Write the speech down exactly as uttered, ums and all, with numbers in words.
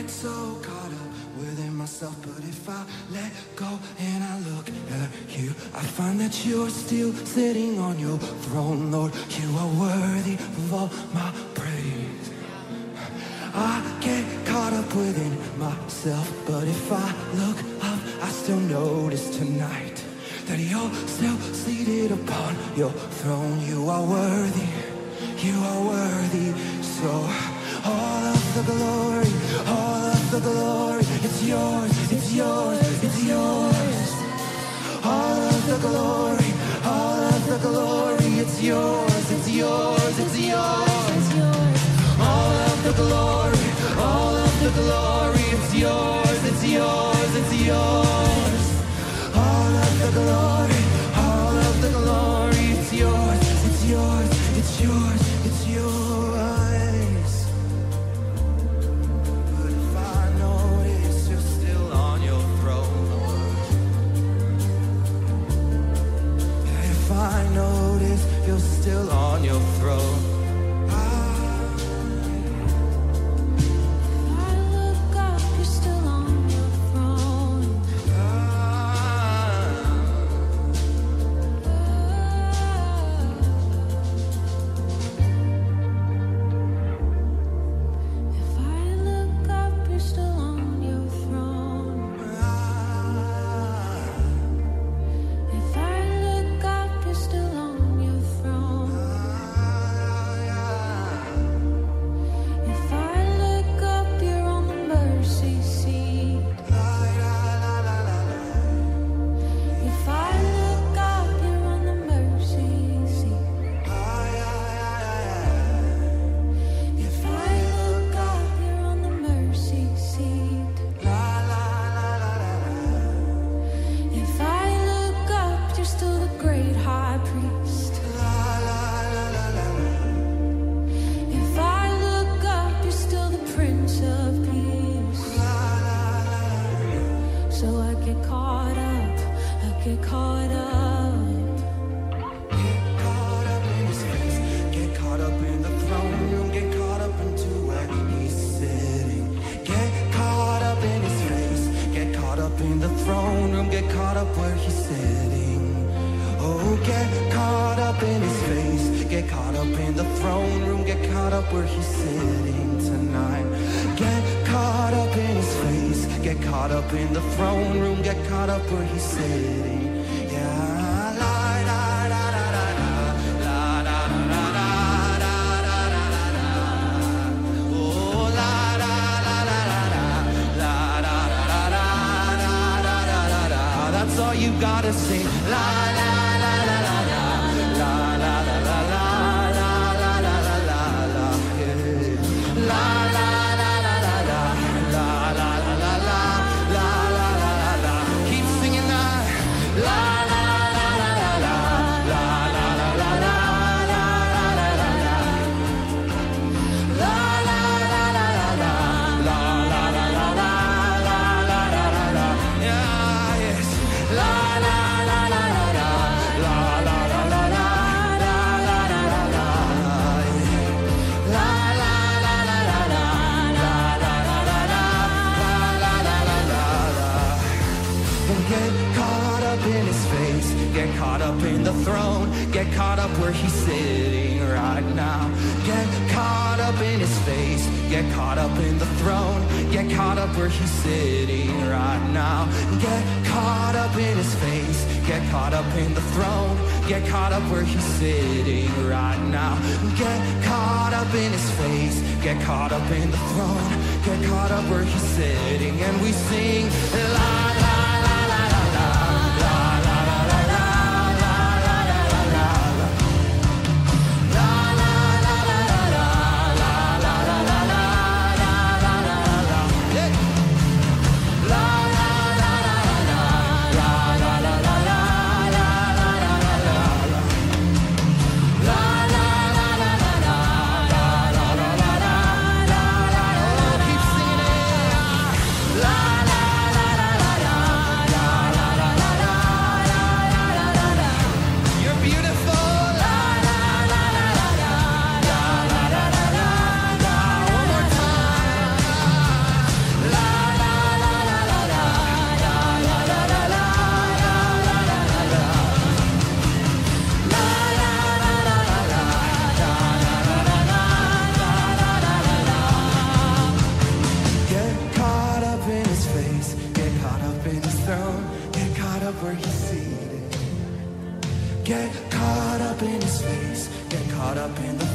so caught up within myself, but if I let go and I look at you, I find that you're still sitting on your throne, Lord. You are worthy of all my praise. I get caught up within myself, but if I look up, I still notice tonight that you're still seated upon your throne. You are worthy, you are worthy. So all of the glory, all of the glory, it's yours, it's yours, it's yours. All of the glory, all of the glory, it's yours, it's yours, it's yours. All of the glory, all of the glory, it's yours, it's yours, it's yours. All of the glory, all of the glory, it's yours, it's yours, it's yours, it's yours. But if I notice you're still on your throne, Lord. If I notice you're still on your throne. La la la la la la. up in the